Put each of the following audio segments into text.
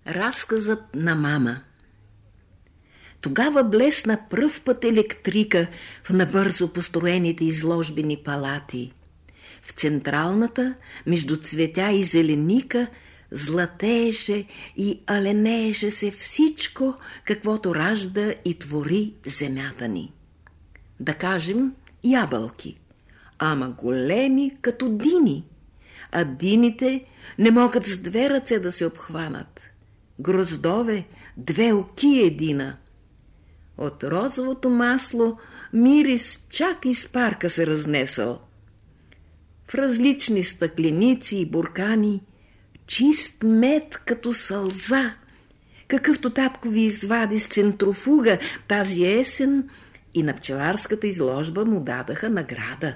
Разказът на мама. Тогава блесна пръв път електрика в набързо построените изложбени палати. В централната, между цветя и зеленика, златееше и аленееше се всичко, каквото ражда и твори земята ни. Да кажем ябълки, ама големи като дини, а дините не могат с две ръце да се обхванат. Гроздове, две оки едина. От розовото масло мирис чак из парка се разнесъл. В различни стъкленици и буркани чист мед като сълза, какъвто татко ви извади с центрофуга тази есен, и на пчеларската изложба му дадаха награда.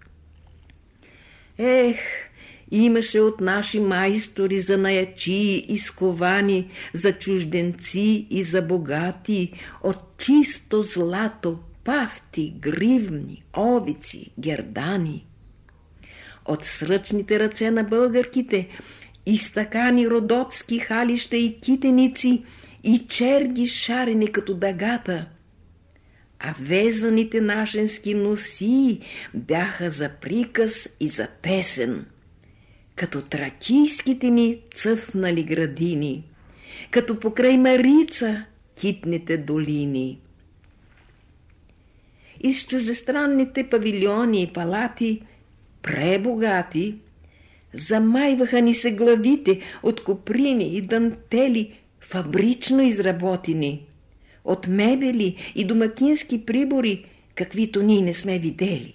Имаше от наши майстори за наячии изковани, за чужденци и за богати, от чисто злато пафти, гривни, обици, гердани. От сръчните ръце на българките изтъкани родопски халища и китеници и черги шарени като дъгата, а везаните нашенски носи бяха за приказ и за песен, като тракийските ни цъфнали градини, като покрай Марица китните долини. Из чуждестранните павилиони и палати, пребогати, замайваха ни се главите от коприни и дантели, фабрично изработени, от мебели и домакински прибори, каквито ние не сме видели.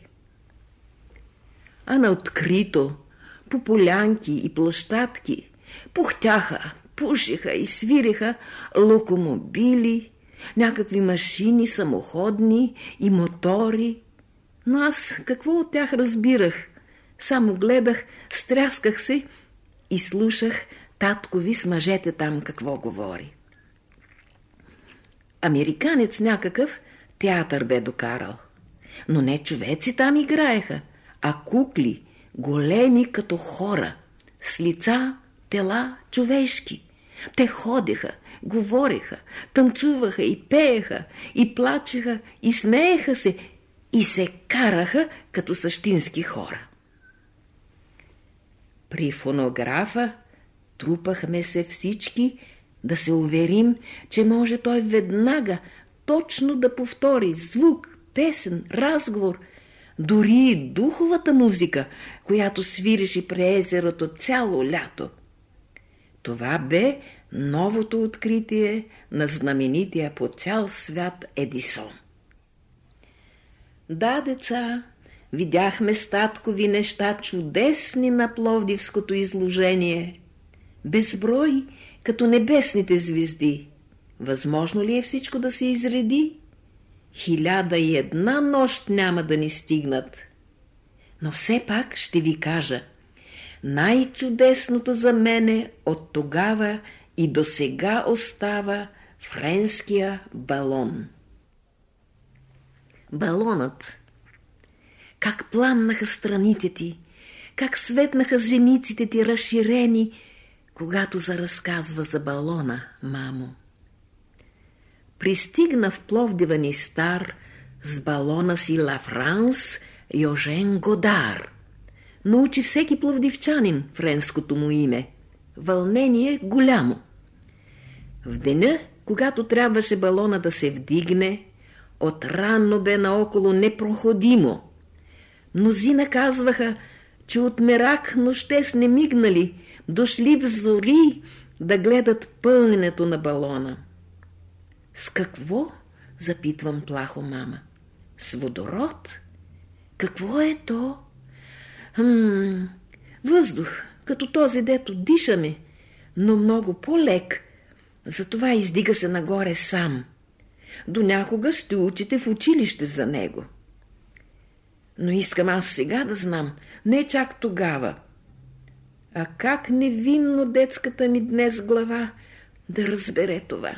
А на открито, по полянки и площадки, пухтяха, пушеха и свиреха локомобили, някакви машини самоходни и мотори. Но аз какво от тях разбирах? Само гледах, стрясках се и слушах таткови с мъжете там какво говори. Американец някакъв театър бе докарал. Но не човеци там играеха, а кукли, големи като хора, с лица, тела човешки. Те ходеха, говореха, танцуваха и пееха, и плачеха, и смееха се, и се караха като същински хора. При фонографа трупахме се всички да се уверим, че може той веднага точно да повтори звук, песен, разговор, дори и духовата музика, която свиреше при езерото цяло лято. Това бе новото откритие на знаменития по цял свят Едисон. Да, деца, видяхме с таткови неща чудесни на пловдивското изложение. Безброй, като небесните звезди. Възможно ли е всичко да се изреди? 1001 нощ няма да ни стигнат. Но все пак ще ви кажа, най-чудесното за мене от тогава и до сега остава френския балон. Балонът. Как пламнаха страните ти, как светнаха зениците ти разширени, когато заразказва за балона, мамо. Пристигна в Пловдива ни стар с балона си Ла Франс Йожен Годар. Научи всеки пловдивчанин френското му име. Вълнение голямо. В деня, когато трябваше балона да се вдигне, отрано бе наоколо непроходимо. Мнозина казваха, че от мерак нощте с не мигнали, дошли в зори да гледат пълненето на балона. С какво? Запитвам плахо мама. С водород? Какво е то? Въздух, като този, дето дишаме, но много по-лек. Затова издига се нагоре сам. До някога ще учите в училище за него. Но искам аз сега да знам, не чак тогава. А как невинно детската ми днес глава да разбере това?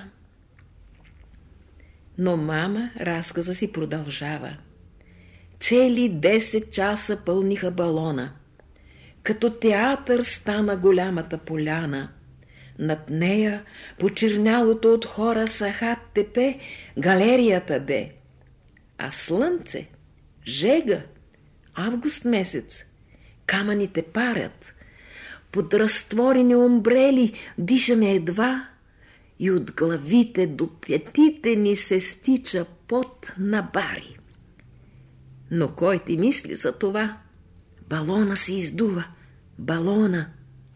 Но мама разказа си продължава. Цели 10 часа пълниха балона. Като театър стана голямата поляна. Над нея, почернялото от хора сахат тепе, галерията бе. А слънце, жега, август месец, камъните парят, под разтворени умбрели дишаме едва и от главите до петите ни се стича пот на бари. Но кой ти мисли за това? Балона се издува, балона.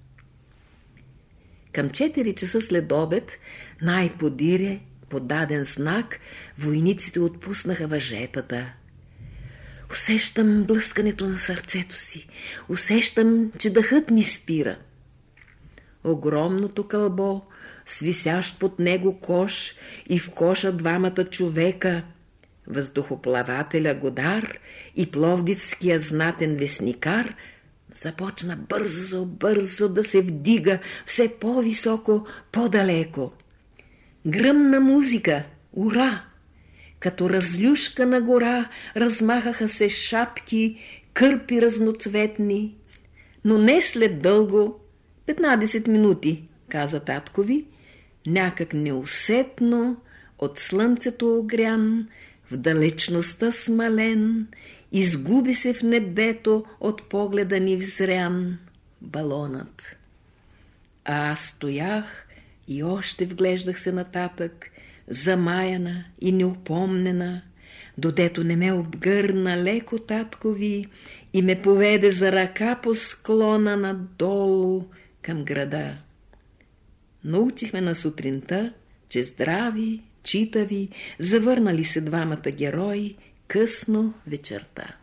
Към 4 часа след обед, най-подире, подаден знак, войниците отпуснаха въжетата. Усещам блъскането на сърцето си. Усещам, че дъхът ми спира. Огромното кълбо, с висящ под него кош и в коша двамата човека, въздухоплавателя Годар и пловдивския знатен вестникар, започна бързо да се вдига все по-високо, по-далеко. Гръмна музика, ура! Като разлюшкана гора размахаха се шапки, кърпи разноцветни. Но не след дълго, 15 минути, каза таткови, някак неусетно, от слънцето огрян, в далечността смален, изгуби се в небето от погледа ни взрян балонът. А аз стоях и още вглеждах се нататък, замаяна и неупомнена, додето не ме обгърна леко таткови и ме поведе за ръка по склона надолу към града. Научихме на сутринта, че здрави, читави, завърнали се двамата герои късно вечерта.